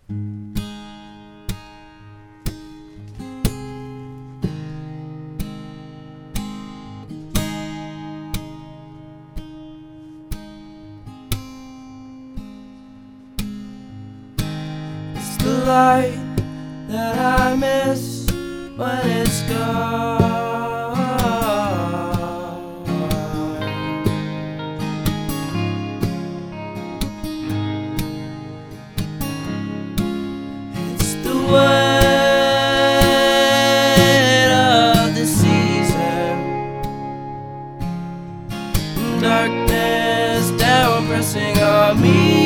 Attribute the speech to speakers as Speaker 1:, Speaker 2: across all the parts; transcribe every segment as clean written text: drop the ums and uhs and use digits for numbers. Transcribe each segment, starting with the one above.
Speaker 1: It's the light that I miss when it's gone. It's the weight of the season, darkness down pressing on me.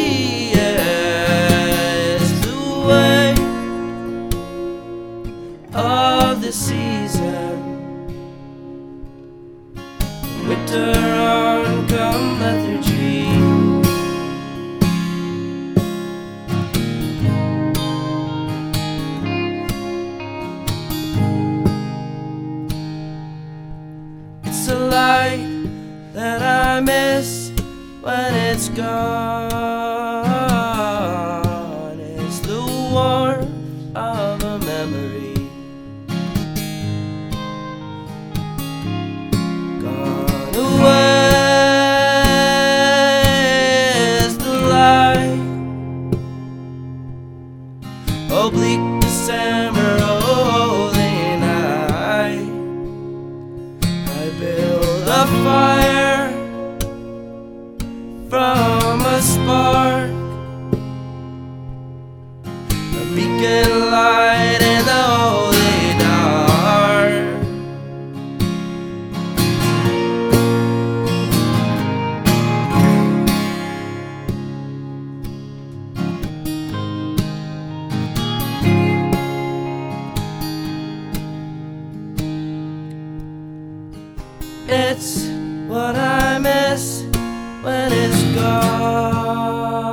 Speaker 1: Of the season, winter on come lethargy. It's a light that I miss when it's gone. It's the warmth of a memory. Oh, bleak December, holy night, I build a fire from a spark, a beacon light in the holy dark. It's what I miss when it's gone.